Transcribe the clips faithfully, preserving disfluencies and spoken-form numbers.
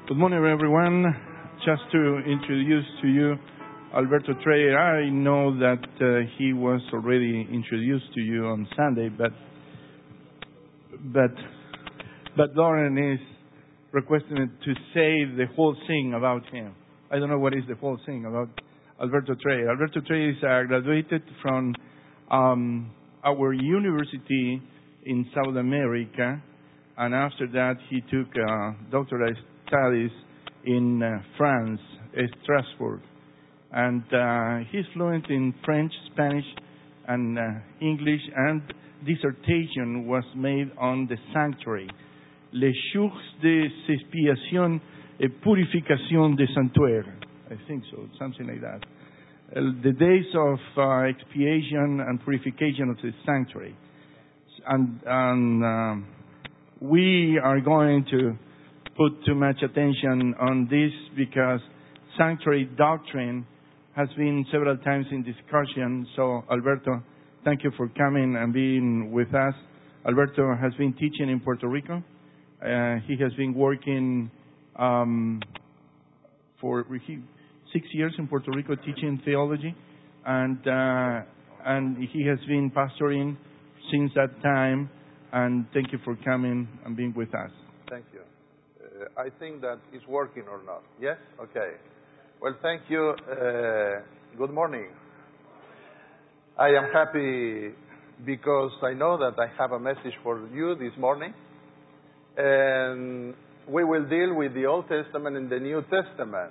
Good morning, everyone. Just to introduce to you Alberto Treyer. I know that uh, he was already introduced to you on Sunday, but but but Lauren is requesting to say the whole thing about him. I don't know what is the whole thing about Alberto Treyer. Alberto Treyer is uh, graduated from um, our university in South America, and after that he took uh, doctorate studies in uh, France, Strasbourg. And uh, he's fluent in French, Spanish, and uh, English, and dissertation was made on the sanctuary. Les jours de expiation et purification des sanctuaires. I think so, something like that. Uh, the days of uh, expiation and purification of the sanctuary. And, and um, we are going to put too much attention on this because sanctuary doctrine has been several times in discussion. So, Alberto, thank you for coming and being with us. Alberto has been teaching in Puerto Rico. Uh, he has been working um, for he, six years in Puerto Rico teaching theology, and uh, and he has been pastoring since that time. And thank you for coming and being with us. Thank you. Uh, I think that it's working or not. Yes? Okay. Well, thank you. Uh, good morning. I am happy because I know that I have a message for you this morning. And we will deal with the Old Testament and the New Testament.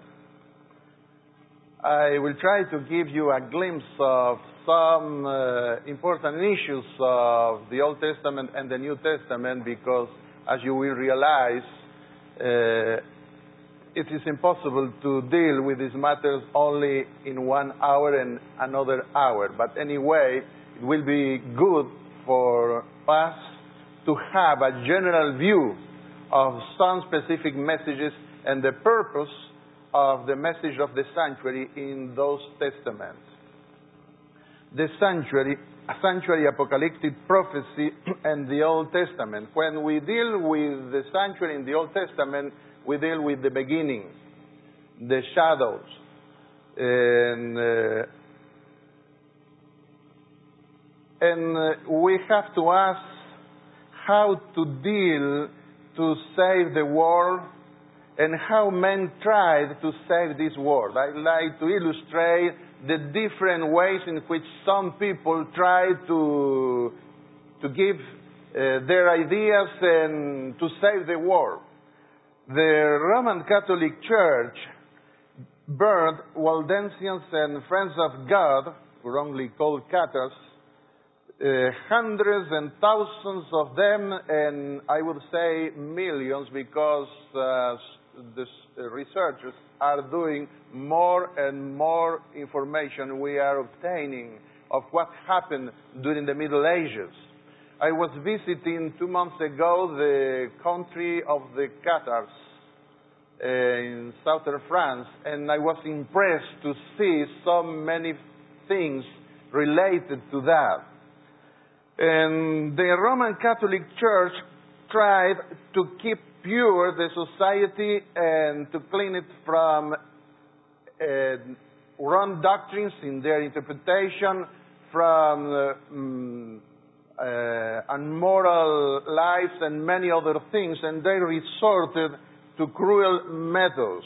I will try to give you a glimpse of some uh, important issues of the Old Testament and the New Testament because, as you will realize, uh, it is impossible to deal with these matters only in one hour and another hour. But anyway, it will be good for us to have a general view of some specific messages and the purpose of the message of the sanctuary in those testaments. The sanctuary, sanctuary apocalyptic prophecy and the Old Testament. When we deal with the sanctuary in the Old Testament, we deal with the beginning, the shadows, and uh, and uh, we have to ask how to deal to save the world and how men tried to save this world. I'd like to illustrate the different ways in which some people try to to give uh, their ideas and to save the world. The Roman Catholic Church burned Waldensians and Friends of God, wrongly called Cathars, uh, hundreds and thousands of them, and I would say millions because uh, the researchers are doing more and more information we are obtaining of what happened during the Middle Ages. I was visiting two months ago the country of the Cathars uh, in southern France, and I was impressed to see so many things related to that. And the Roman Catholic Church tried to keep pure the society and to clean it from uh, wrong doctrines in their interpretation, from uh, um, uh, unmoral lives and many other things, and they resorted to cruel methods.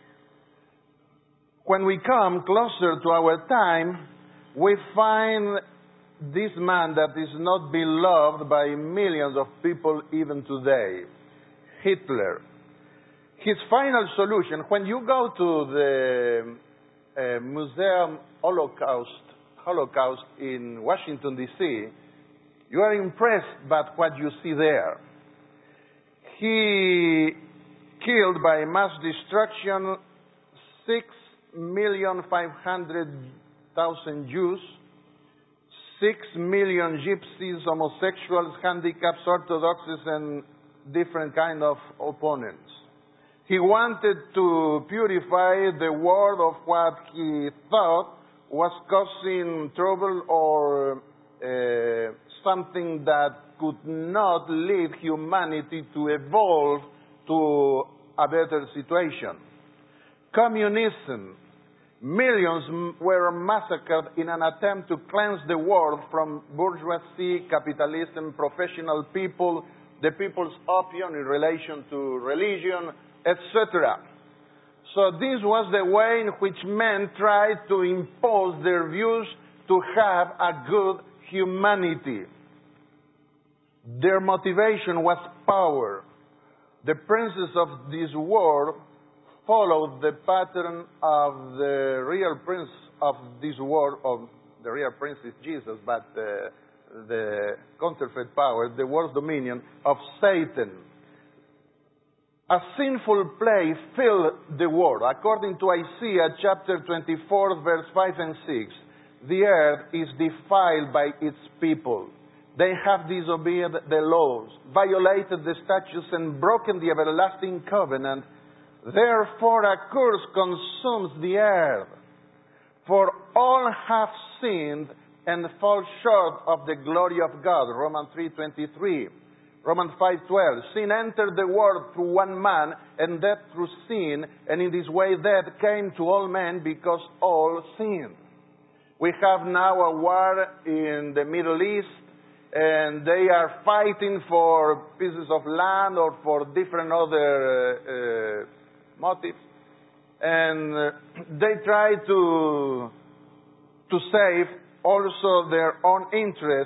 When we come closer to our time, we find this man that is not beloved by millions of people even today, Hitler. His final solution, when you go to the uh, Museum Holocaust, Holocaust in Washington, D C, you are impressed by what you see there. He killed by mass destruction six million five hundred thousand Jews, six million gypsies, homosexuals, handicaps, Orthodoxies, and different kind of opponents. He wanted to purify the world of what he thought was causing trouble or uh, something that could not lead humanity to evolve to a better situation. Communism. Millions were massacred in an attempt to cleanse the world from bourgeoisie, capitalism, professional people, the people's opium in relation to religion, et cetera. So this was the way in which men tried to impose their views to have a good humanity. Their motivation was power. The princes of this world followed the pattern of the real prince of this world, of the real prince is Jesus, but uh, the counterfeit power, the world's dominion of Satan. A sinful play filled the world. According to Isaiah chapter twenty-four, verse five and six, the earth is defiled by its people. They have disobeyed the laws, violated the statutes, and broken the everlasting covenant. Therefore a curse consumes the earth. For all have sinned and fall short of the glory of God. Romans three twenty-three. Romans five twelve. Sin entered the world through one man, and death through sin. And in this way death came to all men because all sinned. We have now a war in the Middle East, and they are fighting for pieces of land or for different other uh, uh, motives, and uh, they try to to save also their own interest.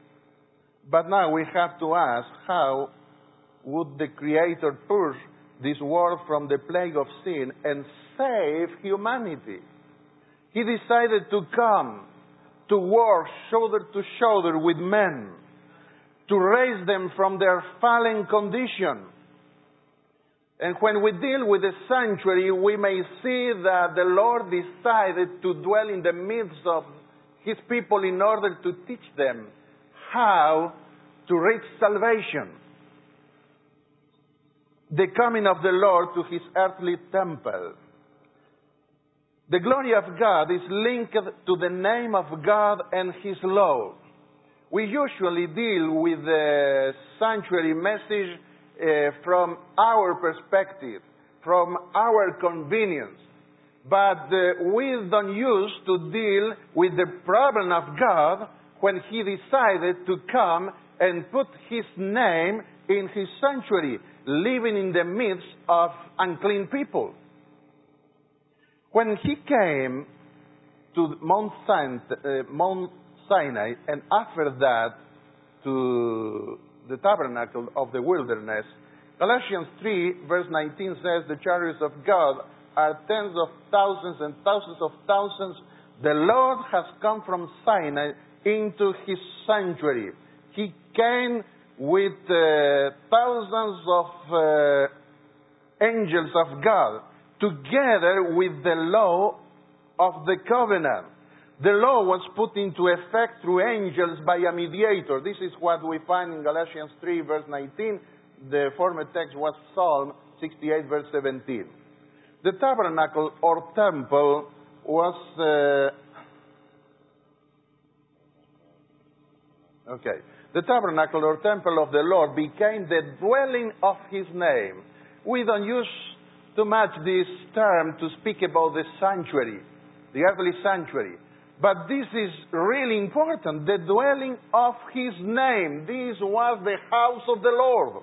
But now we have to ask, how would the Creator purge this world from the plague of sin and save humanity? He decided to come to work shoulder to shoulder with men, to raise them from their fallen condition. And when we deal with the sanctuary, we may see that the Lord decided to dwell in the midst of His people in order to teach them how to reach salvation. The coming of the Lord to His earthly temple. The glory of God is linked to the name of God and His law. We usually deal with the sanctuary message Uh, from our perspective, from our convenience. But uh, we don't use to deal with the problem of God when He decided to come and put His name in His sanctuary, living in the midst of unclean people. When He came to Mount Sinai, uh, Mount Sinai and after that to the tabernacle of the wilderness, Galatians three verse nineteen says, the chariots of God are tens of thousands and thousands of thousands. The Lord has come from Sinai into His sanctuary. He came with uh, thousands of uh, angels of God, together with the law of the covenant. The law was put into effect through angels by a mediator. This is what we find in Galatians three, verse nineteen. The former text was Psalm sixty-eight, verse seventeen. The tabernacle or temple was... Uh, okay. The tabernacle or temple of the Lord became the dwelling of His name. We don't use too much this term to speak about the sanctuary, the earthly sanctuary. But this is really important, the dwelling of His name. This was the house of the Lord.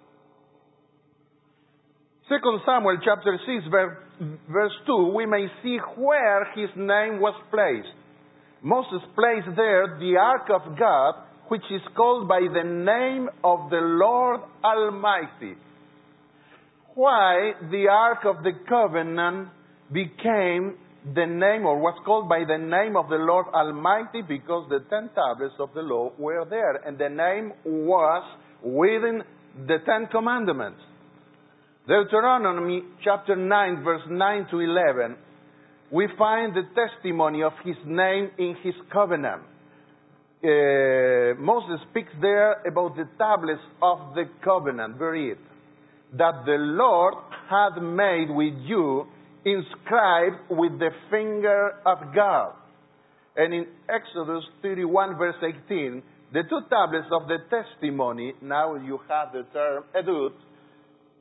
Second Samuel chapter six, verse two, we may see where His name was placed. Moses placed there the ark of God, which is called by the name of the Lord Almighty. Why the ark of the covenant became the name, or was called by the name of the Lord Almighty? Because the ten tablets of the law were there, and the name was within the Ten Commandments. Deuteronomy chapter nine, verse nine to eleven, we find the testimony of His name in His covenant. Uh, Moses speaks there about the tablets of the covenant, very it, that the Lord had made with you, inscribed with the finger of God. And in Exodus thirty-one, verse eighteen, the two tablets of the testimony, now you have the term edut,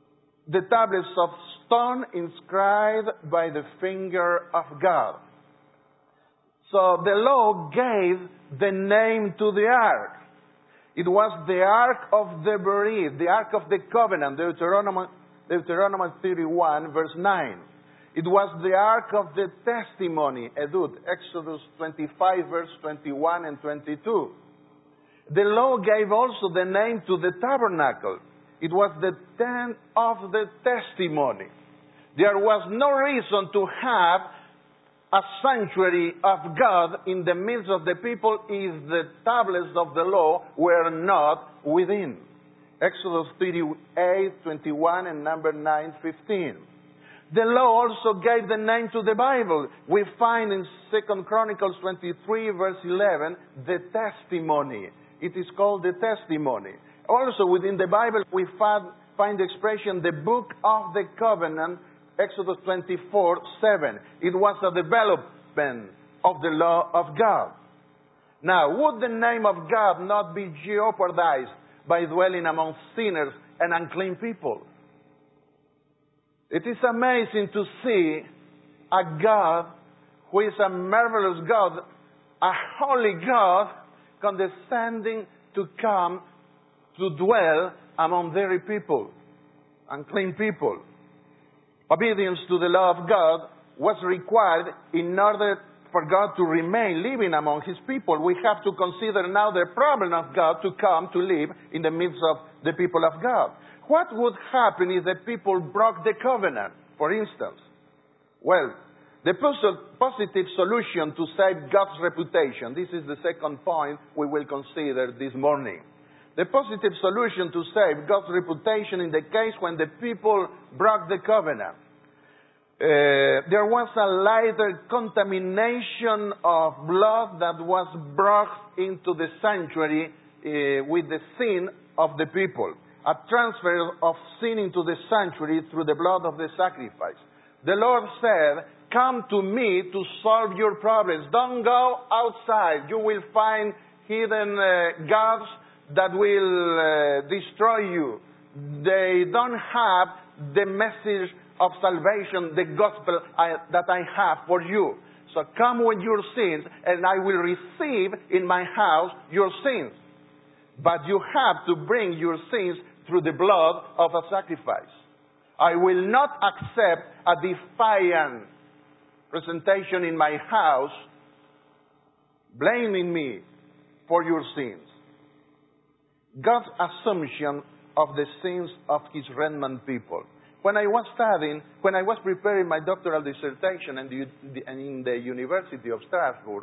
the tablets of stone inscribed by the finger of God. So the law gave the name to the ark. It was the Ark of the Bereaved, the Ark of the Covenant, Deuteronomy, Deuteronomy thirty-one, verse nine. It was the Ark of the Testimony, Edut, Exodus twenty-five, verse twenty-one and twenty-two. The law gave also the name to the tabernacle. It was the tent of the testimony. There was no reason to have a sanctuary of God in the midst of the people if the tablets of the law were not within. Exodus thirty-eight, twenty-one and number nine, fifteen. The law also gave the name to the Bible. We find in Second Chronicles twenty-three, verse eleven, the testimony. It is called the testimony. Also within the Bible we find, find the expression, the book of the covenant, Exodus twenty-four, seven. It was a development of the law of God. Now, would the name of God not be jeopardized by dwelling among sinners and unclean people? It is amazing to see a God who is a marvelous God, a holy God, condescending to come to dwell among very people, unclean people. Obedience to the law of God was required in order for God to remain living among His people. We have to consider now the problem of God to come to live in the midst of the people of God. What would happen if the people broke the covenant, for instance? Well, the positive solution to save God's reputation, this is the second point we will consider this morning. The positive solution to save God's reputation in the case when the people broke the covenant. Uh, there was a lighter contamination of blood that was brought into the sanctuary uh, with the sin of the people. A transfer of sin into the sanctuary through the blood of the sacrifice. The Lord said, "Come to me to solve your problems. Don't go outside. You will find hidden uh, gods that will uh, destroy you. They don't have the message of salvation, the gospel I, that I have for you. So come with your sins, and I will receive in my house your sins. But you have to bring your sins through the blood of a sacrifice. I will not accept a defiant presentation in my house, blaming me for your sins." God's assumption of the sins of His remnant people. When I was studying, when I was preparing my doctoral dissertation in the, in the University of Strasbourg,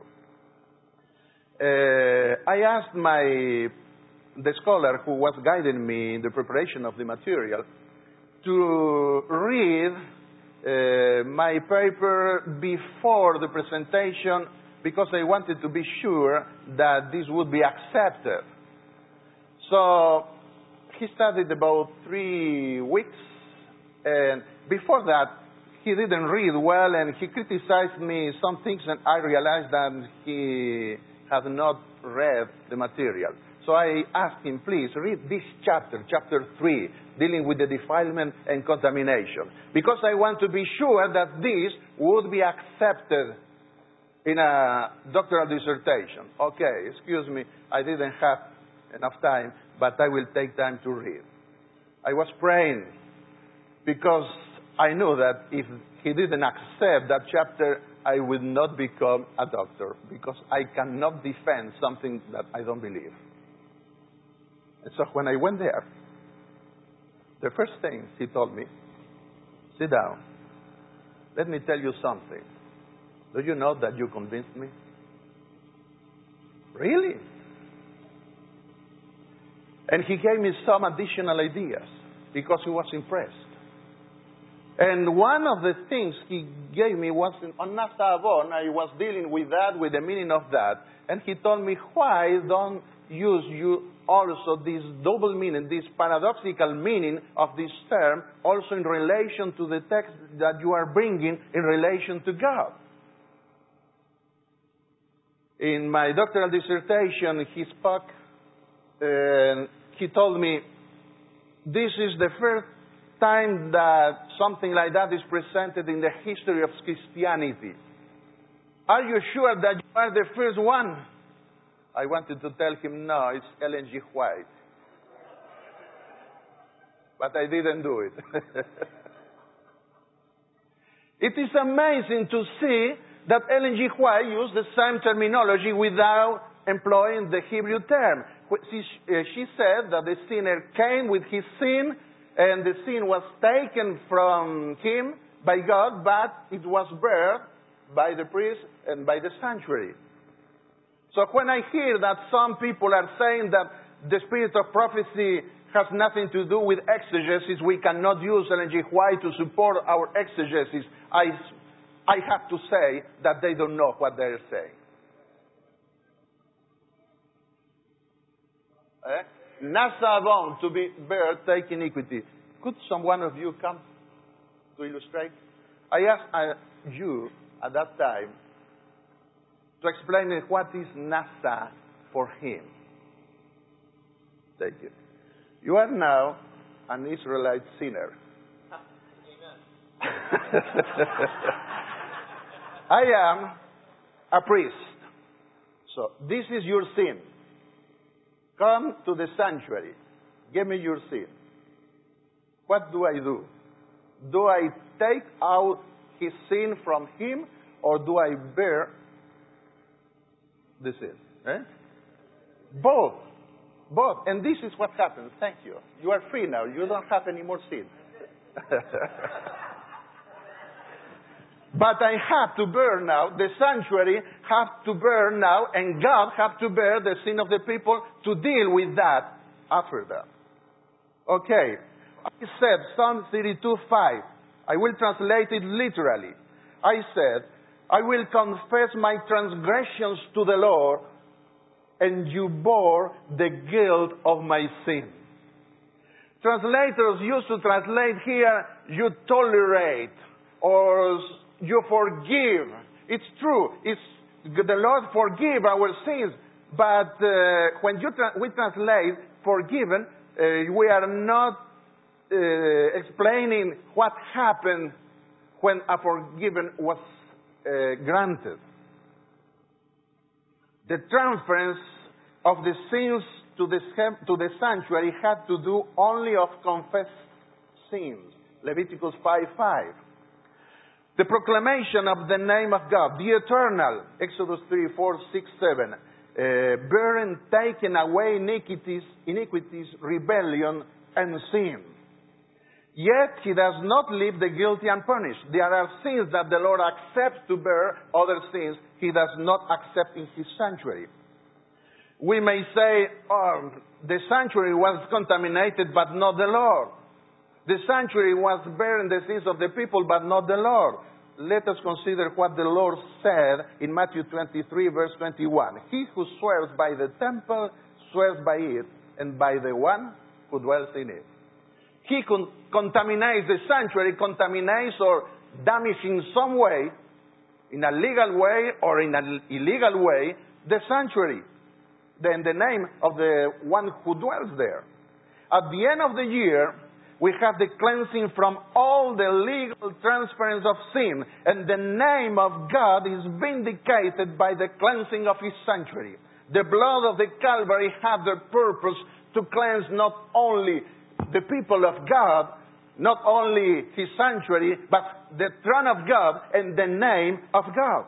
uh, I asked my the scholar who was guiding me in the preparation of the material to read uh, my paper before the presentation because I wanted to be sure that this would be accepted. So he studied about three weeks, and before that he didn't read well, and he criticized me some things, and I realized that he had not read the material. So I asked him, please read this chapter, chapter three, dealing with the defilement and contamination, because I want to be sure that this would be accepted in a doctoral dissertation. Okay, excuse me, I didn't have enough time, but I will take time to read. I was praying because I knew that if he didn't accept that chapter, I would not become a doctor, because I cannot defend something that I don't believe. And so when I went there, the first thing he told me, sit down. Let me tell you something. Do you know that you convinced me? Really? And he gave me some additional ideas because he was impressed. And one of the things he gave me was on Nasta Avon. I was dealing with that, with the meaning of that. And he told me, why don't use you also this double meaning, this paradoxical meaning of this term, also in relation to the text that you are bringing in relation to God? In my doctoral dissertation, he spoke, and he told me, this is the first time that something like that is presented in the history of Christianity. Are you sure that you are the first one? I wanted to tell him, no, it's Ellen G. White. But I didn't do it. It is amazing to see that Ellen G. White used the same terminology without employing the Hebrew term. She, she said that the sinner came with his sin, and the sin was taken from him by God, but it was buried by the priest and by the sanctuary. So when I hear that some people are saying that the spirit of prophecy has nothing to do with exegesis, we cannot use Ellen G. White to support our exegesis, I, I have to say that they don't know what they're saying. Eh? Nasa avon, to be buried, take iniquity. Could some one of you come to illustrate? I asked uh, you at that time to explain what is Nasa for him. Thank you. You are now an Israelite sinner. I am a priest. So this is your sin. Come to the sanctuary. Give me your sin. What do I do? Do I take out his sin from him, or do I bear the sin? Eh? Both. Both. And this is what happens. Thank you. You are free now. You don't have any more sin. But I have to bear now, the sanctuary have to bear now, and God have to bear the sin of the people to deal with that after that. Okay. I said, Psalm thirty-two five. I will translate it literally. I said, I will confess my transgressions to the Lord, and you bore the guilt of my sin. Translators used to translate here, you tolerate, or you forgive. It's true. It's the Lord forgive our sins. But uh, when you tra- we translate forgiven, uh, we are not uh, explaining what happened when a forgiven was uh, granted. The transference of the sins to the, to the sanctuary had to do only of confessed sins. Leviticus five five. The proclamation of the name of God, the eternal, Exodus three, four, six, seven, uh, bearing, taking away iniquities, iniquities, rebellion, and sin. Yet he does not leave the guilty unpunished. There are sins that the Lord accepts to bear, other sins he does not accept in his sanctuary. We may say, oh, the sanctuary was contaminated, but not the Lord. The sanctuary was bearing the sins of the people, but not the Lord. Let us consider what the Lord said in Matthew twenty-three, verse twenty-one. He who swears by the temple swears by it, and by the one who dwells in it. He con- contaminates the sanctuary, contaminates or damages in some way, in a legal way or in an illegal way, the sanctuary. Then the name of the one who dwells there. At the end of the year, we have the cleansing from all the legal transference of sin, and the name of God is vindicated by the cleansing of His sanctuary. The blood of the Calvary had the purpose to cleanse not only the people of God, not only His sanctuary, but the throne of God and the name of God.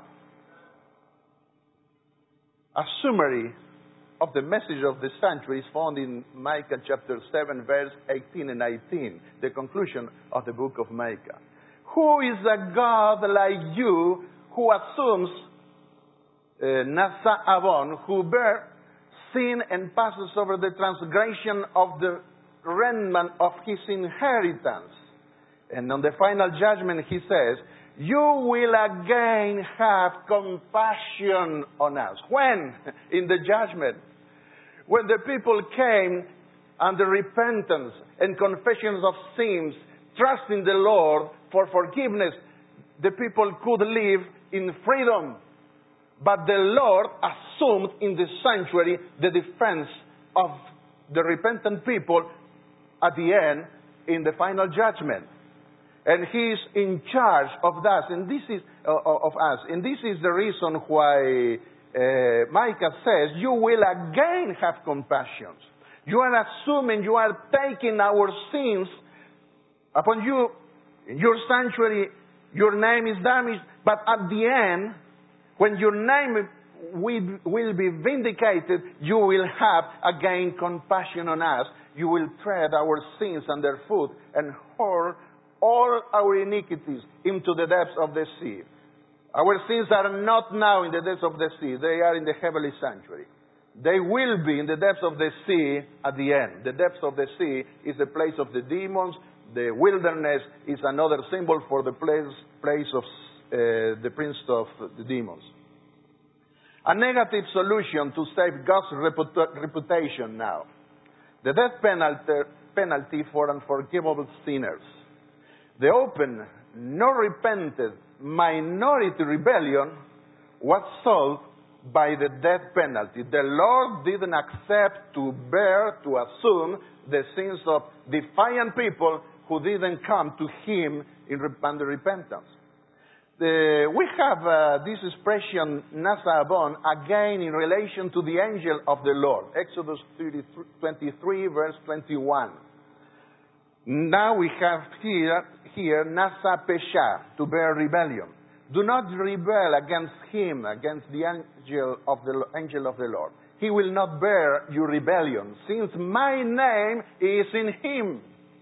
A summary of the message of the sanctuary is found in Micah chapter seven, verse eighteen and nineteen, the conclusion of the book of Micah. Who is a God like you who assumes uh, Nasa Avon, who bears sin and passes over the transgression of the remnant of his inheritance? And on the final judgment he says, you will again have compassion on us. When? In the judgment. When the people came under repentance and confessions of sins, trusting the Lord for forgiveness, the people could live in freedom. But the Lord assumed in the sanctuary the defense of the repentant people. At the end, in the final judgment. And He's in charge of us, and this is uh, of us. And this is the reason why uh, Micah says, you will again have compassion. You are assuming, you are taking our sins upon you. In your sanctuary, your name is damaged, but at the end, when your name will, will be vindicated, you will have again compassion on us. You will tread our sins underfoot and hurl all our iniquities into the depths of the sea. Our sins are not now in the depths of the sea. They are in the heavenly sanctuary. They will be in the depths of the sea at the end. The depths of the sea is the place of the demons. The wilderness is another symbol for the place, place of uh, the prince of the demons. A negative solution to save God's reputa- reputation now. The death penalty, penalty for unforgivable sinners. The open, no repented minority rebellion was solved by the death penalty. The Lord didn't accept to bear, to assume the sins of defiant people who didn't come to Him in under repentance. The, we have uh, this expression, Nasa Abon, again in relation to the angel of the Lord. Exodus twenty-three, verse twenty-one. Now we have here, here Nasa Pesha, to bear rebellion. Do not rebel against Him, against the angel of the angel of the Lord. He will not bear your rebellion, since my name is in Him.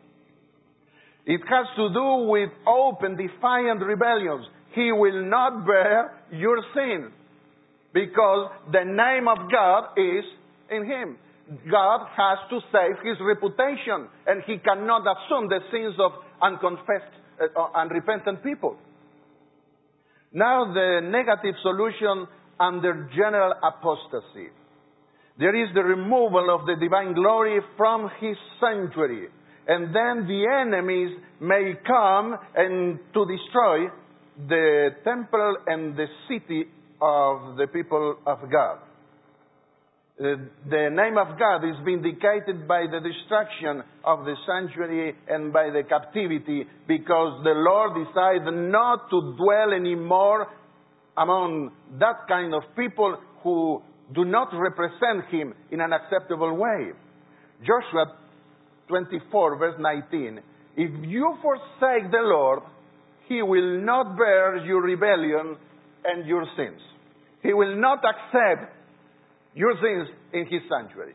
It has to do with open, defiant rebellions. He will not bear your sin, because the name of God is in Him. God has to save His reputation, and He cannot assume the sins of unconfessed, uh, unrepentant people. Now the negative solution under general apostasy. There is the removal of the divine glory from His sanctuary. And then the enemies may come and to destroy the temple and the city of the people of God. Uh, the name of God is vindicated by the destruction of the sanctuary and by the captivity, because the Lord decided not to dwell anymore among that kind of people who do not represent Him in an acceptable way. Joshua twenty-four, verse nineteen. If you forsake the Lord, He will not bear your rebellion and your sins. He will not accept your sins in His sanctuary.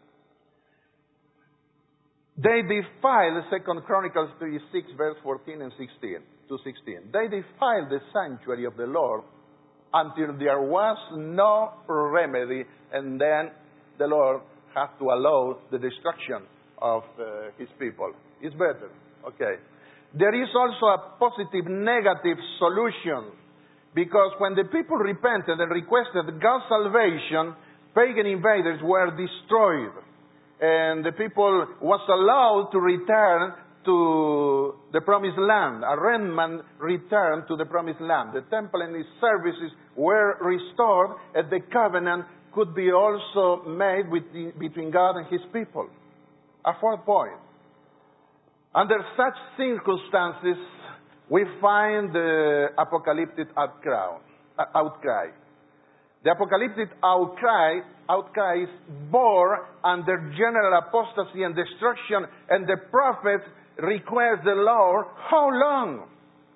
They defiled, Second Chronicles thirty-six, verse fourteen and sixteen to sixteen. They defiled the sanctuary of the Lord until there was no remedy, and then the Lord has to allow the destruction of uh, His people. It's better. Okay. There is also a positive, negative solution, because when the people repented and requested God's salvation, pagan invaders were destroyed, and the people was allowed to return to the promised land. A remnant returned to the promised land. The temple and its services were restored, and the covenant could be also made with the, between God and His people. A fourth point. Under such circumstances, we find the apocalyptic outcry. outcry. The apocalyptic outcry, outcry is born under general apostasy and destruction, and the prophet request the Lord, how long?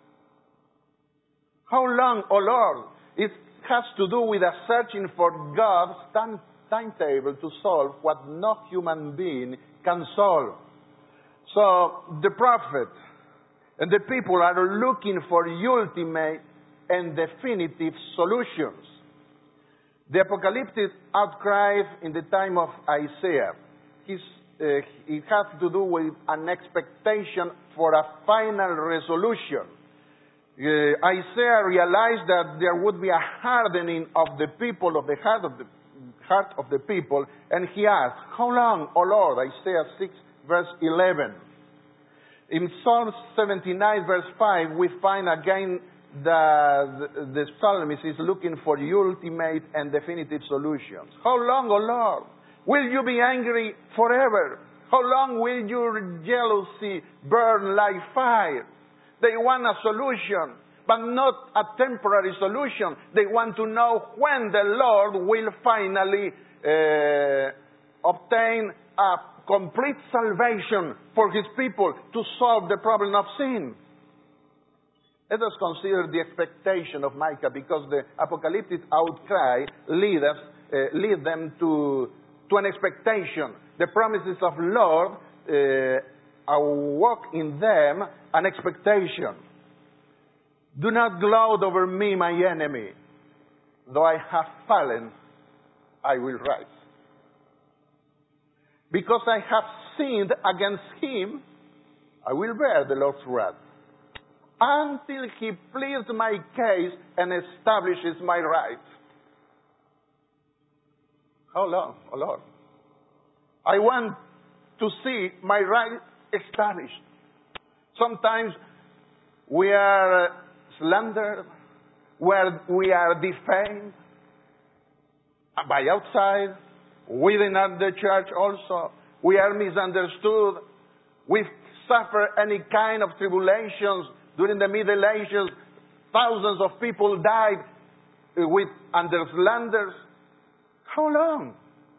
How long, O Lord? It has to do with a searching for God's time, timetable to solve what no human being can solve. So the prophet and the people are looking for ultimate and definitive solutions. The apocalyptic outcry in the time of Isaiah, his, uh, it has to do with an expectation for a final resolution. Uh, Isaiah realized that there would be a hardening of the people, of the heart of the heart of the people, and he asked, "How long, O Lord?" Isaiah six, verse eleven. In Psalm seventy-nine, verse five, we find again that the, the psalmist is looking for ultimate and definitive solutions. How long, O Lord? Will you be angry forever? How long will your jealousy burn like fire? They want a solution, but not a temporary solution. They want to know when the Lord will finally uh, obtain a complete salvation for His people to solve the problem of sin. Let us consider the expectation of Micah, because the apocalyptic outcry lead us, uh, lead them to, to an expectation. The promises of Lord uh, awoke in them an expectation. Do not gloat over me, my enemy. Though I have fallen, I will rise. Because I have sinned against him, I will bear the Lord's wrath, until he pleads my case and establishes my right. How long, O Lord? I want to see my right established. Sometimes we are slandered, where we are defamed by outside, within the church also. We are misunderstood. We suffer any kind of tribulations. During the Middle Ages, thousands of people died with under slanders. How long?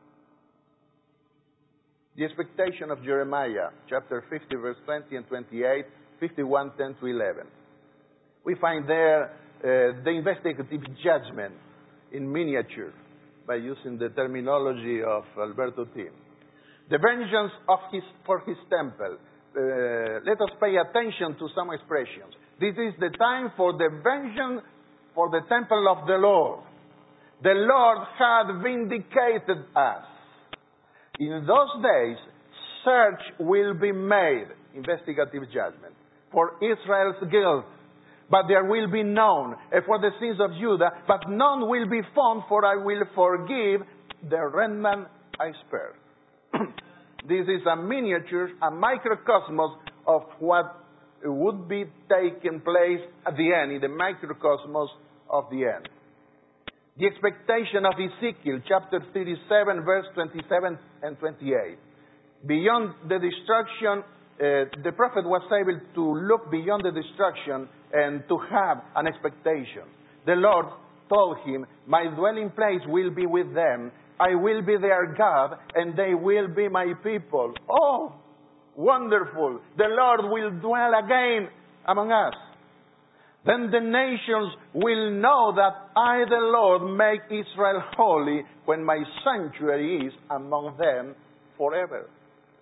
The expectation of Jeremiah, chapter fifty, verse twenty and twenty-eight, fifty-one, ten to eleven. We find there uh, the investigative judgment in miniature, by using the terminology of Alberto Tim. The vengeance of his, for his temple. Uh, let us pay attention to some expressions. This is the time for the vengeance for the temple of the Lord. The Lord had vindicated us. In those days, search will be made, investigative judgment, for Israel's guilt, but there will be none, and for the sins of Judah, but none will be found, for I will forgive the remnant I spared. This is a miniature, a microcosmos of what would be taking place at the end, in the microcosmos of the end. The expectation of Ezekiel, chapter thirty-seven, verse twenty-seven and twenty-eight. Beyond the destruction, uh, the prophet was able to look beyond the destruction and to have an expectation. The Lord told him, my dwelling place will be with them. I will be their God, and they will be my people. Oh, wonderful. The Lord will dwell again among us. Then the nations will know that I, the Lord, make Israel holy when my sanctuary is among them forever.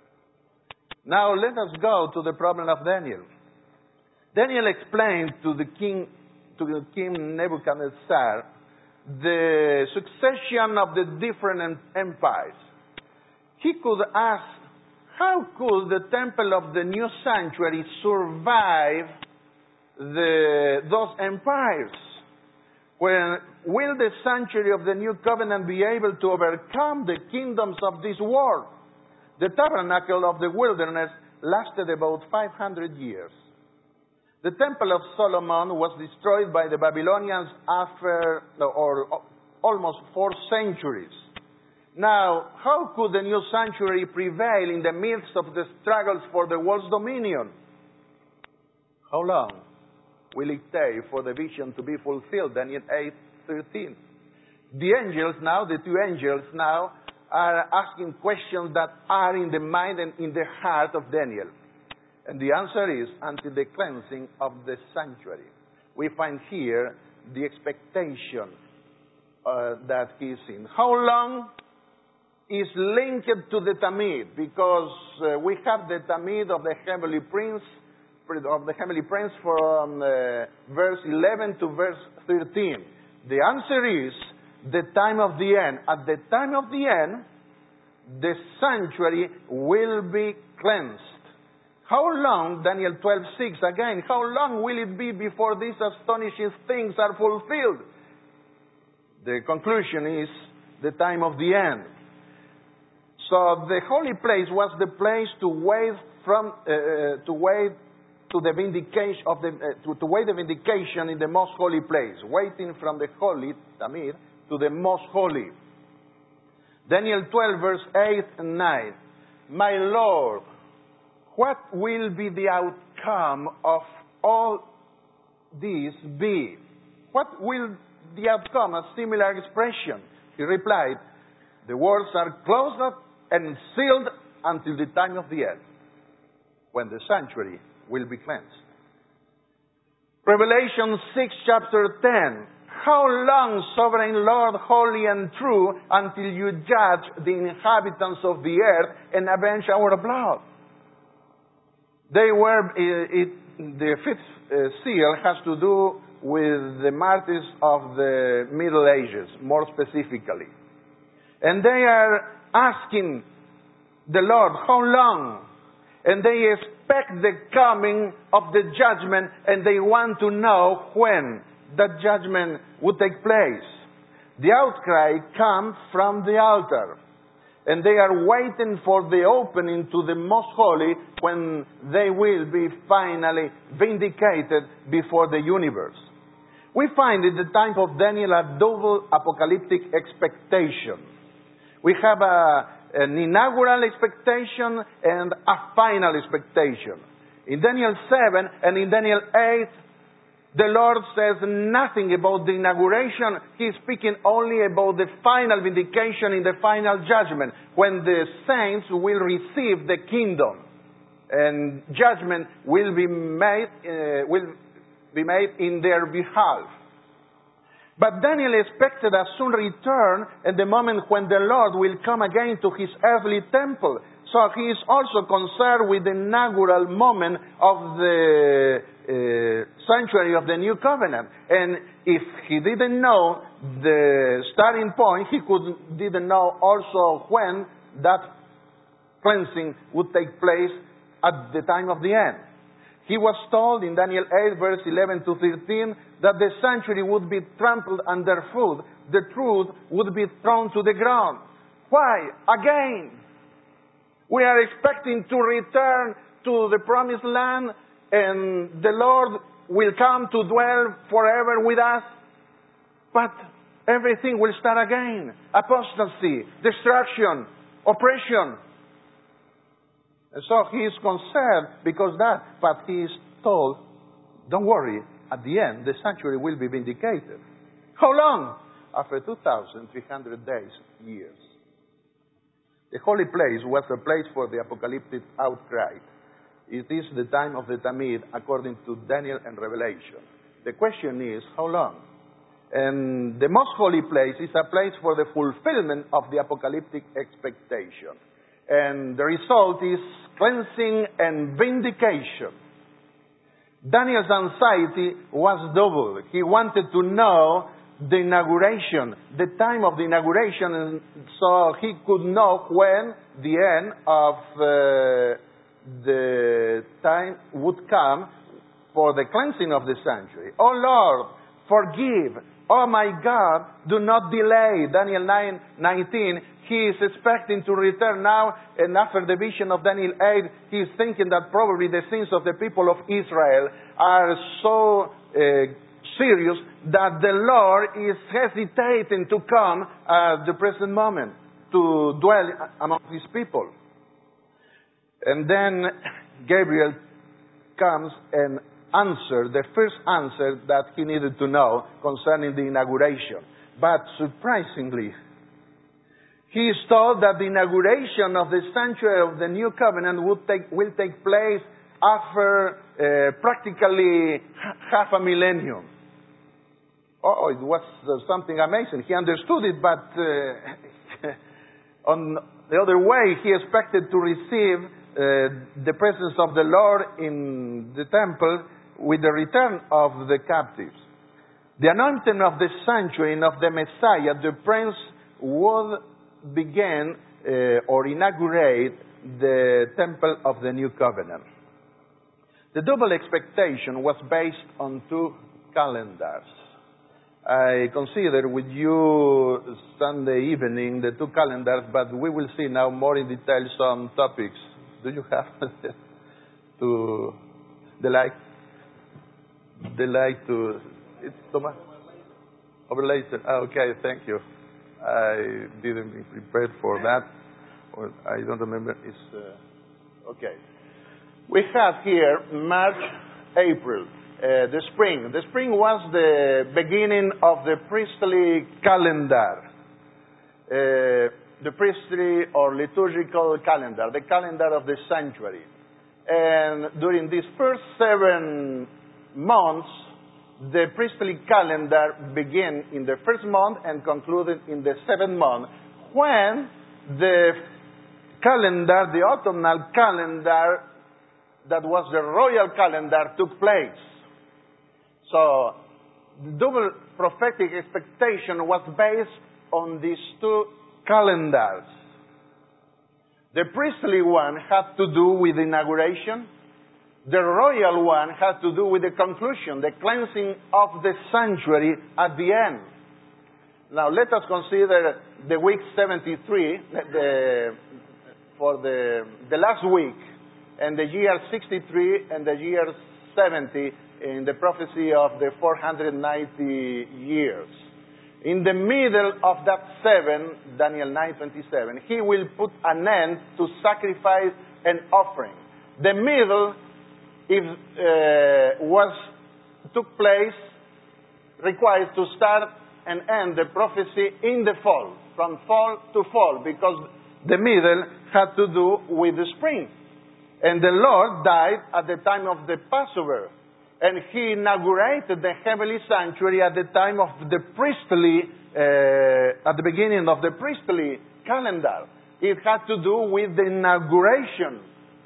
Now let us go to the problem of Daniel. Daniel explained to the king, to the king Nebuchadnezzar, the succession of the different empires. He could ask, how could the temple of the new sanctuary survive the, those empires? When will the sanctuary of the new covenant be able to overcome the kingdoms of this world? The tabernacle of the wilderness lasted about five hundred years. The temple of Solomon was destroyed by the Babylonians after or almost four centuries. Now, how could the new sanctuary prevail in the midst of the struggles for the world's dominion? How long will it take for the vision to be fulfilled? Daniel eight thirteen. The angels now, the two angels now, are asking questions that are in the mind and in the heart of Daniel. And the answer is, until the cleansing of the sanctuary. We find here the expectation uh, that he is in. How long is linked to the Tamid? Because uh, we have the Tamid of the heavenly prince, of the heavenly prince from uh, verse eleven to verse thirteen. The answer is the time of the end. At the time of the end, the sanctuary will be cleansed. How long, Daniel twelve six again, how long will it be before these astonishing things are fulfilled? The conclusion is the time of the end. So the holy place was the place to wait from, uh, to wait to the vindication of the, uh, to, to wait the vindication in the most holy place, waiting from the holy, Tamid, to the most holy. Daniel twelve verse eight and nine. my Lord, what will be the outcome of all this be? What will the outcome? A similar expression. He replied, the words are closed up and sealed until the time of the end, when the sanctuary will be cleansed. Revelation six, chapter ten. How long, sovereign Lord, holy and true, until you judge the inhabitants of the earth and avenge our blood? They were, it, the fifth uh, seal has to do with the martyrs of the Middle Ages, more specifically. And they are asking the Lord, how long? And they expect the coming of the judgment, and they want to know when that judgment would take place. The outcry comes from the altar, and they are waiting for the opening to the Most Holy when they will be finally vindicated before the universe. We find in the time of Daniel a double apocalyptic expectation. We have a, an inaugural expectation and a final expectation. In Daniel seven and in Daniel eight, the Lord says nothing about the inauguration. He's speaking only about the final vindication in the final judgment, when the saints will receive the kingdom and judgment will be made, uh, will be made in their behalf. But Daniel expected a soon return at the moment when the Lord will come again to his earthly temple. So he is also concerned with the inaugural moment of the uh, sanctuary of the new covenant. And if he didn't know the starting point, he could, didn't know also when that cleansing would take place at the time of the end. He was told in Daniel eight, verse eleven to thirteen, that the sanctuary would be trampled underfoot. The truth would be thrown to the ground. Why? Again, we are expecting to return to the promised land, and the Lord will come to dwell forever with us. But everything will start again. Apostasy, destruction, oppression. And so he is concerned because that, but he is told, don't worry, at the end the sanctuary will be vindicated. How long? After two thousand three hundred days, years. The holy place was a place for the apocalyptic outcry. It is the time of the Tamid, according to Daniel and Revelation. The question is, how long? And the most holy place is a place for the fulfillment of the apocalyptic expectation. And the result is cleansing and vindication. Daniel's anxiety was double. He wanted to know the inauguration, the time of the inauguration, and so he could know when the end of uh, the time would come for the cleansing of the sanctuary. Oh Lord, forgive. Oh my God, do not delay. Daniel nine nineteen. He is expecting to return now, and after the vision of Daniel eight, he is thinking that probably the sins of the people of Israel are so uh, serious that the Lord is hesitating to come at the present moment to dwell among his people. And then Gabriel comes and answers the first answer that he needed to know concerning the inauguration. But surprisingly, he is told that the inauguration of the sanctuary of the new covenant would take, will take place after uh, practically half a millennium. Oh, it was uh, something amazing. He understood it, but uh, on the other way, he expected to receive uh, the presence of the Lord in the temple with the return of the captives. The anointing of the sanctuary and of the Messiah, the Prince, would begin uh, or inaugurate the temple of the new covenant. The double expectation was based on two calendars. I consider with you Sunday evening the two calendars, but we will see now more in detail some topics. Do you have to the light? The light to it's Thomas over later. Ah, okay, thank you. I didn't be prepared for that. or I don't remember. It's uh, okay. We have here March, April, uh, the spring. The spring was the beginning of the priestly calendar, uh, the priestly or liturgical calendar, the calendar of the sanctuary. And during these first seven months, the priestly calendar began in the first month and concluded in the seventh month, when the calendar, the autumnal calendar, that was the royal calendar, took place. So, the double prophetic expectation was based on these two calendars. The priestly one had to do with inauguration. The royal one had to do with the conclusion, the cleansing of the sanctuary at the end. Now, let us consider the week seventy-three, the, for the, the last week, and the year sixty-three and the year seventy in the prophecy of the four hundred ninety years. In the middle of that seven, Daniel nine twenty-seven, he will put an end to sacrifice and offering. The middle if, uh, was took place required to start and end the prophecy in the fall, from fall to fall, because the middle had to do with the spring. And the Lord died at the time of the Passover. And he inaugurated the heavenly sanctuary at the time of the priestly, uh, at the beginning of the priestly calendar. It had to do with the inauguration.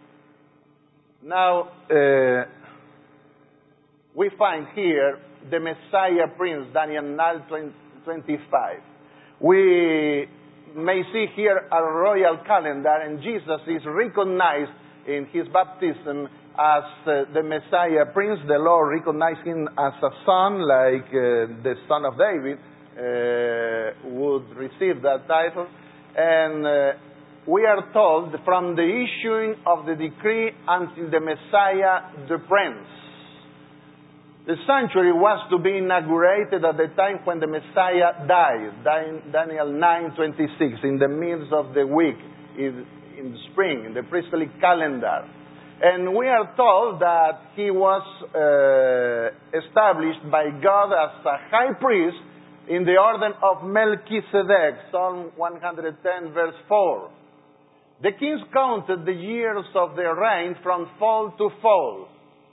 Now, uh, we find here the Messiah Prince, Daniel nine twenty-five. We may see here a royal calendar, and Jesus is recognized in his baptism as uh, the Messiah Prince. The Lord recognized him as a son, like uh, the son of David uh, would receive that title. And uh, we are told from the issuing of the decree until the Messiah, the Prince. The sanctuary was to be inaugurated at the time when the Messiah died, Daniel nine twenty-six, in the midst of the week, in, in the spring, in the priestly calendar. And we are told that he was uh, established by God as a high priest in the order of Melchizedek, Psalm one hundred ten, verse four. The kings counted the years of their reign from fall to fall.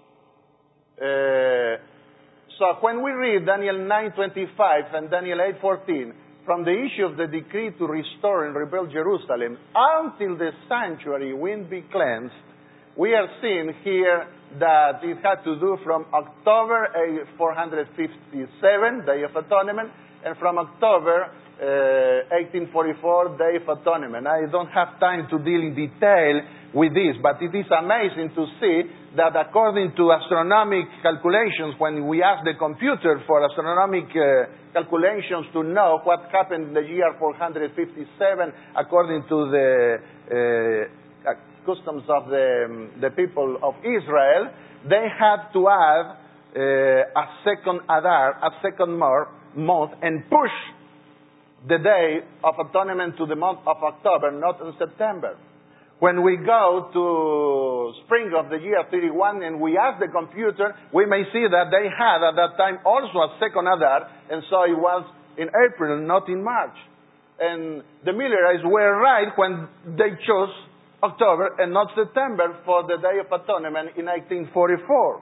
Uh, so when we read Daniel nine twenty-five and Daniel eight fourteen, from the issue of the decree to restore and rebuild Jerusalem until the sanctuary will be cleansed, we are seeing here that it had to do from October four hundred fifty-seven, Day of Atonement, and from October uh, eighteen forty-four, Day of Atonement. I don't have time to deal in detail with this, but it is amazing to see that according to astronomic calculations, when we ask the computer for astronomic uh, calculations to know what happened in the year four hundred fifty-seven, according to the uh, customs of the, um, the people of Israel, they had to add uh, a second Adar, a second month, and push the Day of Atonement to the month of October, not in September. When we go to spring of the year thirty-one and we ask the computer, we may see that they had at that time also a second Adar, and so it was in April, not in March. And the Millerites were right when they chose October and not September for the Day of Atonement in eighteen forty-four.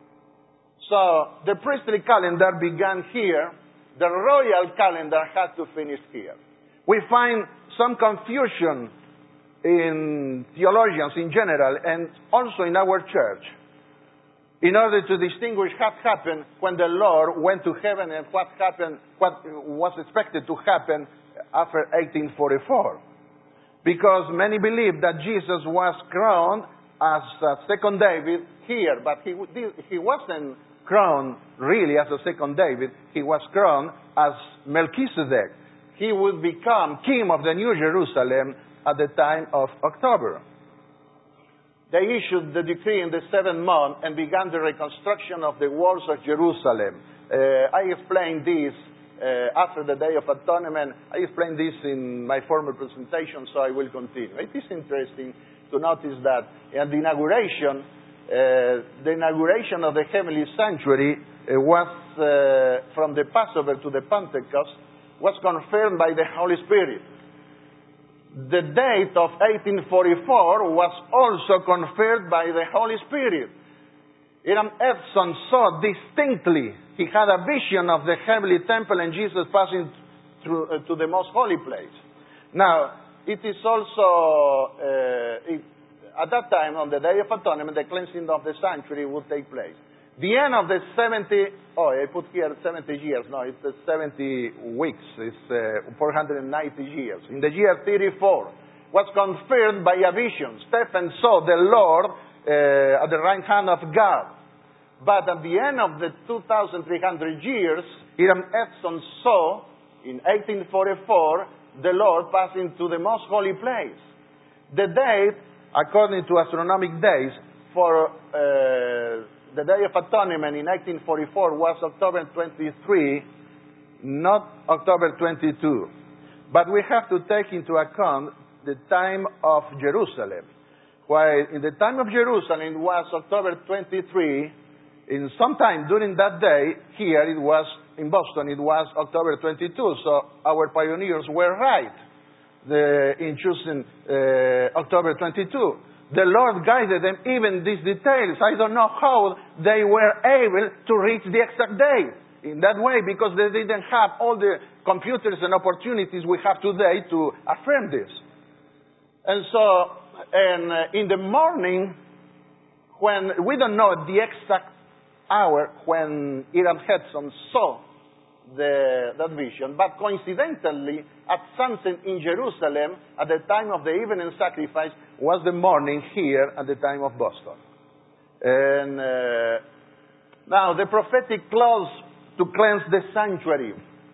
So the priestly calendar began here. The royal calendar had to finish here. We find some confusion in theologians in general and also in our church in order to distinguish what happened when the Lord went to heaven and what happened, what was expected to happen after eighteen forty-four. Because many believe that Jesus was crowned as a second David here, but he, he wasn't crowned really as a second David. He was crowned as Melchizedek. He would become king of the New Jerusalem at the time of October. They issued the decree in the seventh month and began the reconstruction of the walls of Jerusalem. Uh, I explained this uh, after the Day of Atonement. I explained this in my former presentation, so I will continue. It is interesting to notice that at the inauguration, uh, the inauguration of the heavenly sanctuary uh, was, uh, from the Passover to the Pentecost, was confirmed by the Holy Spirit. The date of eighteen forty-four was also confirmed by the Holy Spirit. Hiram Edson saw distinctly, he had a vision of the heavenly temple and Jesus passing through uh, to the most holy place. Now, it is also, uh, it, at that time, on the Day of Atonement, the cleansing of the sanctuary would take place. The end of the seventy, oh, I put here seventy years. No, it's the seventy weeks. It's uh, four hundred ninety years. In the year thirty-four, was confirmed by a vision. Stephen saw the Lord uh, at the right hand of God. But at the end of the two thousand three hundred years, Hiram Edson saw, in eighteen forty-four, the Lord passing to the most holy place. The date, according to astronomic days, for uh, the Day of Atonement in eighteen forty-four was October twenty-third, not October twenty-second. But we have to take into account the time of Jerusalem. While in the time of Jerusalem it was October twenty-third, in some time during that day, here it was, in Boston, it was October twenty-second. So our pioneers were right the, in choosing uh, October twenty-second. The Lord guided them even these details. I don't know how they were able to reach the exact date in that way, because they didn't have all the computers and opportunities we have today to affirm this. And so, and uh, in the morning, when we don't know the exact hour when Hiram Edson saw the, that vision, but coincidentally, at sunset in Jerusalem, at the time of the evening sacrifice, was the morning here at the time of Boston. And uh, now, the prophetic clause to cleanse the sanctuary.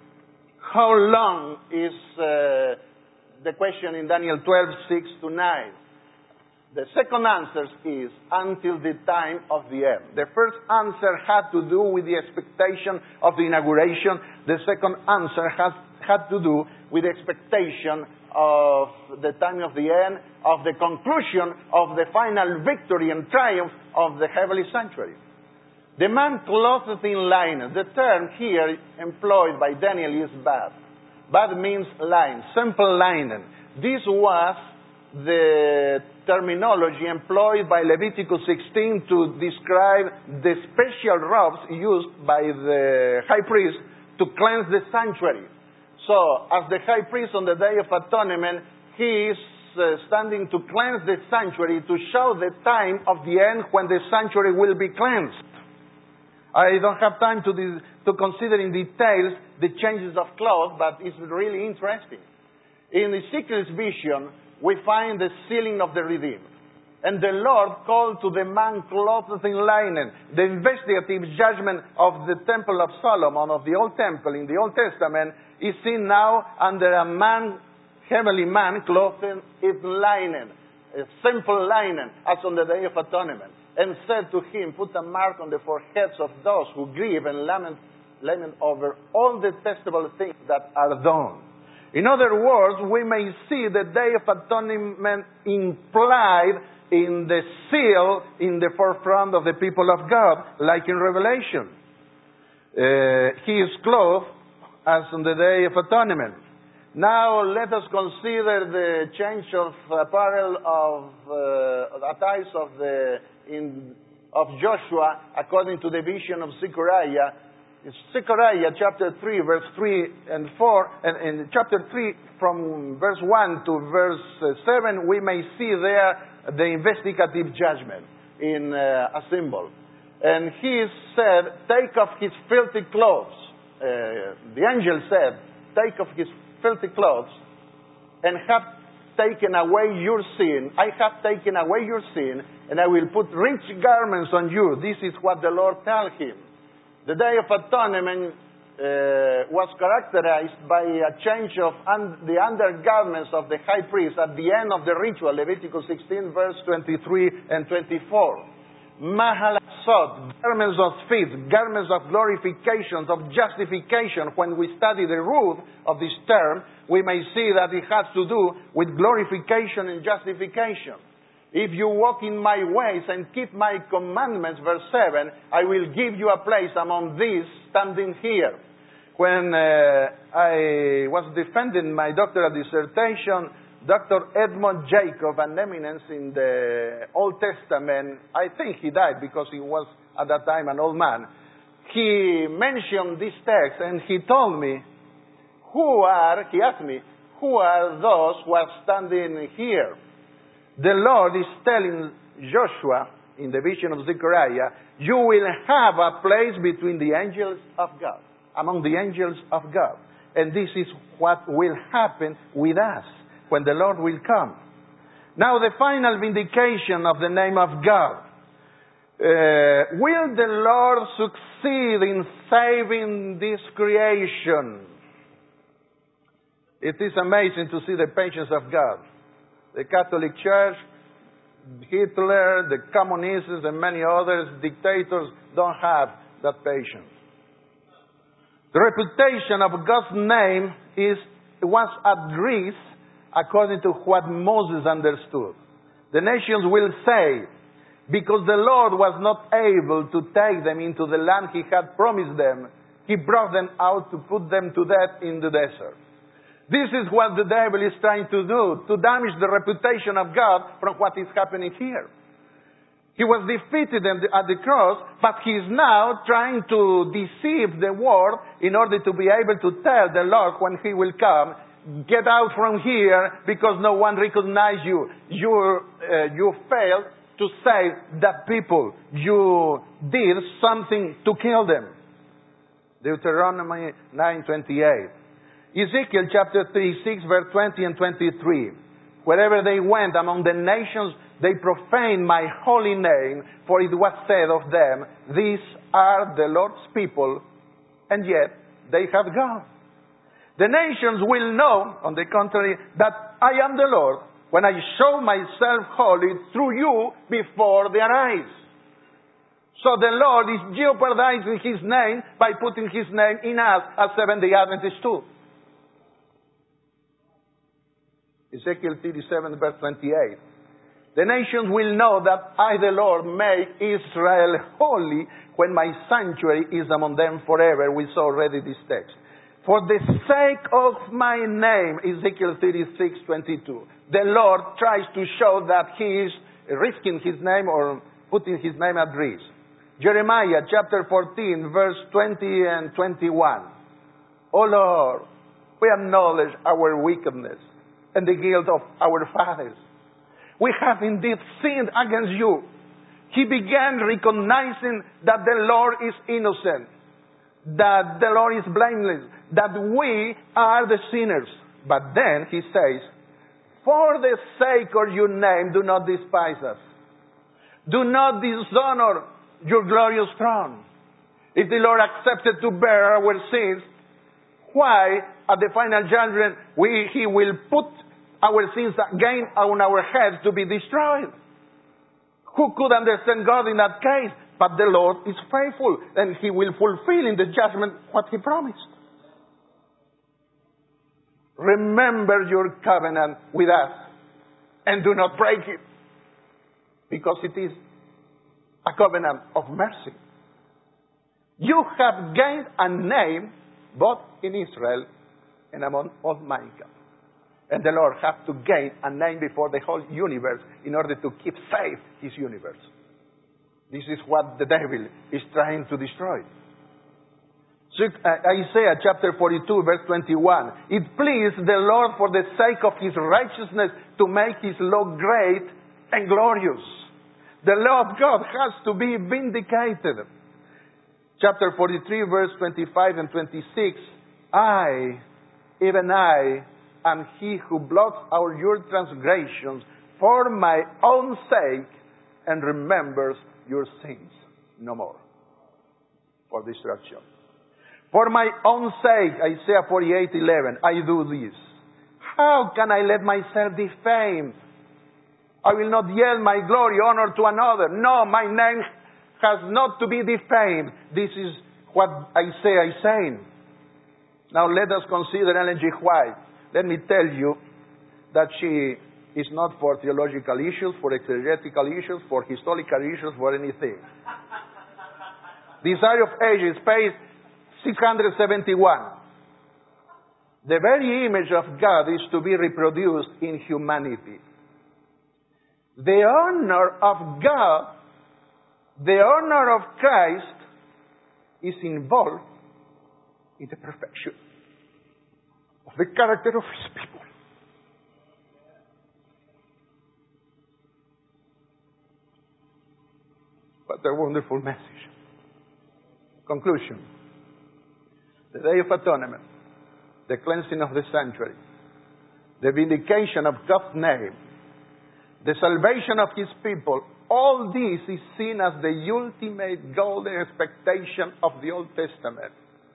How long is uh, the question in Daniel twelve, six to nine? The second answer is until the time of the end. The first answer had to do with the expectation of the inauguration. The second answer has had to do with the expectation of the time of the end, of the conclusion of the final victory and triumph of the heavenly sanctuary. The man clothed in linen. The term here employed by Daniel is bad. Bad means linen, simple linen. This was the terminology employed by Leviticus sixteen to describe the special robes used by the high priest to cleanse the sanctuary. So, as the high priest on the Day of Atonement, he is uh, standing to cleanse the sanctuary to show the time of the end when the sanctuary will be cleansed. I don't have time to, de- to consider in details the changes of clothes, but it's really interesting. In Ezekiel's vision, we find the sealing of the redeemed. And the Lord called to the man clothed in linen. The investigative judgment of the Temple of Solomon, of the Old Temple in the Old Testament, is seen now under a man, heavenly man, clothed in linen, a simple linen, as on the Day of Atonement, and said to him, put a mark on the foreheads of those who grieve and lament, lament over all detestable things that are done. In other words, we may see the Day of Atonement implied in the seal in the forefront of the people of God, like in Revelation. Uh, he is clothed as on the Day of Atonement. Now let us consider the change of apparel of uh, attires of the in of Joshua according to the vision of Zechariah. In Zechariah chapter three, verse three and four, and in chapter three, from verse one to verse seven, we may see there the investigative judgment in uh, a symbol. And he said, take off his filthy clothes. Uh, the angel said, take off his filthy clothes and have taken away your sin. I have taken away your sin, and I will put rich garments on you. This is what the Lord told him. The Day of Atonement uh, was characterized by a change of un- the undergarments of the high priest at the end of the ritual, Leviticus sixteen, verse twenty-three and twenty-four. Mahala sought, garments of faith, garments of glorification, of justification, when we study the root of this term, we may see that it has to do with glorification and justification. If you walk in my ways and keep my commandments, verse seven, I will give you a place among these standing here. When uh, I was defending my doctoral dissertation, Doctor Edmund Jacob, an eminence in the Old Testament, I think he died because he was at that time an old man. He mentioned this text and he told me, who are, he asked me, who are those who are standing here? The Lord is telling Joshua in the vision of Zechariah, you will have a place between the angels of God, among the angels of God. And this is what will happen with us when the Lord will come. Now the final vindication of the name of God. Uh, will the Lord succeed in saving this creation? It is amazing to see the patience of God. The Catholic Church, Hitler, the communists, and many others, dictators, don't have that patience. The reputation of God's name is was at risk according to what Moses understood. The nations will say, because the Lord was not able to take them into the land He had promised them, He brought them out to put them to death in the desert. This is what the devil is trying to do, to damage the reputation of God from what is happening here. He was defeated at the cross, but he is now trying to deceive the world in order to be able to tell the Lord when He will come, get out from here because no one recognizes you. You, uh, you failed to save that people. You did something to kill them. Deuteronomy nine twenty-eight. Ezekiel chapter thirty-six, verse twenty and twenty-three. Wherever they went among the nations, they profaned my holy name, for it was said of them, these are the Lord's people, and yet they have gone. The nations will know, on the contrary, that I am the Lord, when I show myself holy through you before their eyes. So the Lord is jeopardizing His name by putting His name in us as Seventh-day Adventists too. Ezekiel thirty-seven, verse twenty-eight. The nations will know that I, the Lord, make Israel holy when my sanctuary is among them forever. We saw already this text. For the sake of my name, Ezekiel thirty-six, twenty-two. The Lord tries to show that He is risking His name or putting His name at risk. Jeremiah chapter fourteen, verse twenty and twenty-one. O Lord, we acknowledge our wickedness and the guilt of our fathers. We have indeed sinned against you. He began recognizing that the Lord is innocent, that the Lord is blameless, that we are the sinners. But then he says, for the sake of your name, do not despise us. Do not dishonor your glorious throne. If the Lord accepted to bear our sins, why at the final judgment we, He will put our sins again on our heads to be destroyed? Who could understand God in that case? But the Lord is faithful, and He will fulfill in the judgment what He promised. Remember your covenant with us, and do not break it, because it is a covenant of mercy. You have gained a name both in Israel and among all mankind. And the Lord has to gain a name before the whole universe in order to keep safe His universe. This is what the devil is trying to destroy. So, uh, Isaiah chapter forty-two, verse twenty-one. It pleased the Lord for the sake of His righteousness to make His law great and glorious. The law of God has to be vindicated. Chapter forty-three, verse twenty-five and twenty-six. I, even I, am He who blots out your transgressions for my own sake and remembers your sins no more. For destruction. For my own sake, Isaiah forty-eight, eleven, I do this. How can I let myself defame? I will not yield my glory, honor to another. No, my name has not to be defamed. This is what I say I say. Now let us consider Ellen G. White. Let me tell you that she is not for theological issues, for exegetical issues, for historical issues, for anything. Desire of Ages, page six hundred seventy-one. The very image of God is to be reproduced in humanity. The honor of God, the honor of Christ, is involved in the perfection of the character of His people. What a wonderful message. Conclusion. The Day of Atonement, the cleansing of the sanctuary, the vindication of God's name, the salvation of His people, all this is seen as the ultimate golden expectation of the Old Testament.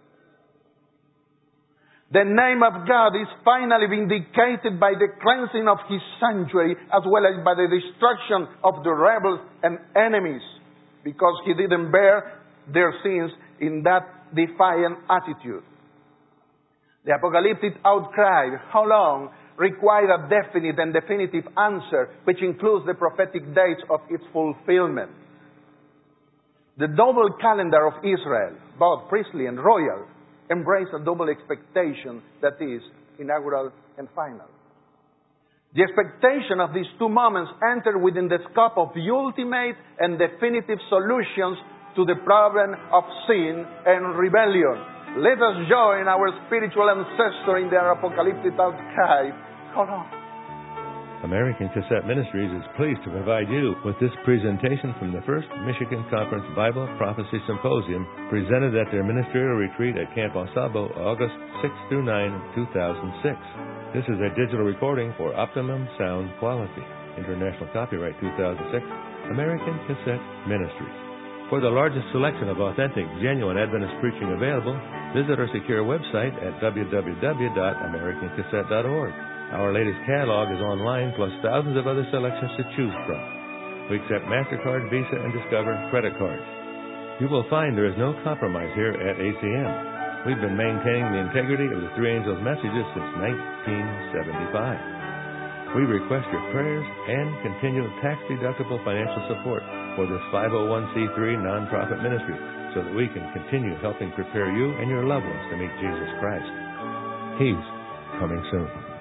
The name of God is finally vindicated by the cleansing of His sanctuary as well as by the destruction of the rebels and enemies, because He didn't bear their sins in that defiant attitude. The apocalyptic outcry, how long, required a definite and definitive answer, which includes the prophetic dates of its fulfillment. The double calendar of Israel, both priestly and royal, embrace a double expectation that is inaugural and final. The expectation of these two moments enter within the scope of the ultimate and definitive solutions to the problem of sin and rebellion. Let us join our spiritual ancestor in their apocalyptic outcry. Hold on. American Cassette Ministries is pleased to provide you with this presentation from the First Michigan Conference Bible Prophecy Symposium, presented at their ministerial retreat at Camp Au Sable, August sixth through ninth, two thousand six. This is a digital recording for optimum sound quality. International copyright two thousand six, American Cassette Ministries. For the largest selection of authentic, genuine Adventist preaching available, visit our secure website at w w w dot american cassette dot org. Our latest catalog is online, plus thousands of other selections to choose from. We accept MasterCard, Visa, and Discover credit cards. You will find there is no compromise here at A C M. We've been maintaining the integrity of the Three Angels' messages since nineteen seventy-five. We request your prayers and continual tax-deductible financial support for this five oh one c three nonprofit ministry, so that we can continue helping prepare you and your loved ones to meet Jesus Christ. He's coming soon.